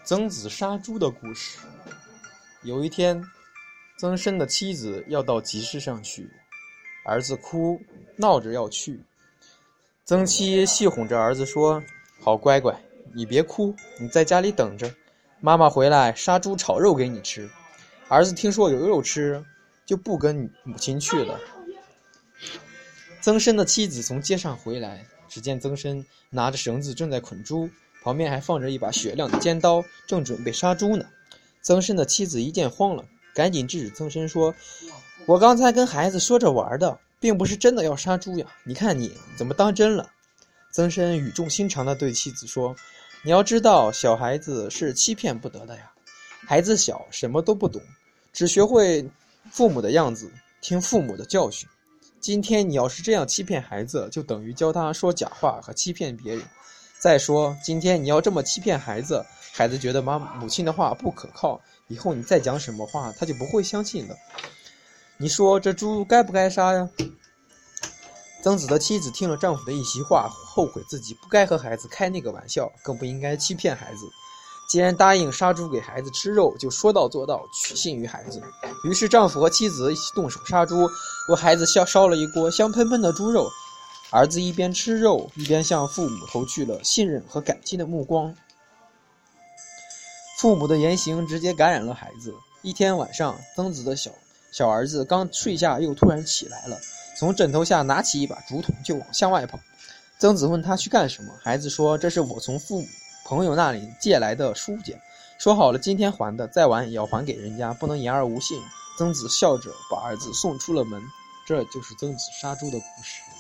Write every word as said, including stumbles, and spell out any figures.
曾子杀猪的故事。有一天，曾参的妻子要到集市上去，儿子哭闹着要去。曾妻戏哄着儿子说：好乖乖，你别哭，你在家里等着，妈妈回来杀猪炒肉给你吃。儿子听说有肉吃，就不跟母亲去了。曾参的妻子从街上回来，只见曾参拿着绳子正在捆猪，旁边还放着一把雪亮的尖刀，正准备杀猪呢。曾参的妻子一见慌了，赶紧制止曾参说：我刚才跟孩子说着玩的，并不是真的要杀猪呀，你看你怎么当真了？曾参语重心长地对妻子说：你要知道，小孩子是欺骗不得的呀。孩子小，什么都不懂，只学会父母的样子，听父母的教训。今天你要是这样欺骗孩子，就等于教他说假话和欺骗别人。再说，今天你要这么欺骗孩子，孩子觉得妈母亲的话不可靠，以后你再讲什么话，他就不会相信的。你说这猪该不该杀呀？曾子的妻子听了丈夫的一席话，后悔自己不该和孩子开那个玩笑，更不应该欺骗孩子。既然答应杀猪给孩子吃肉，就说到做到，取信于孩子。于是丈夫和妻子一起动手杀猪，为孩子烧了一锅香喷喷的猪肉。儿子一边吃肉，一边向父母投去了信任和感激的目光。父母的言行直接感染了孩子。一天晚上，曾子的小小儿子刚睡下，又突然起来了，从枕头下拿起一把竹筒就往向外跑。曾子问他去干什么，孩子说：这是我从父母朋友那里借来的书简，说好了今天还的，再晚也要还给人家，不能言而无信。曾子笑着把儿子送出了门。这就是曾子杀猪的故事。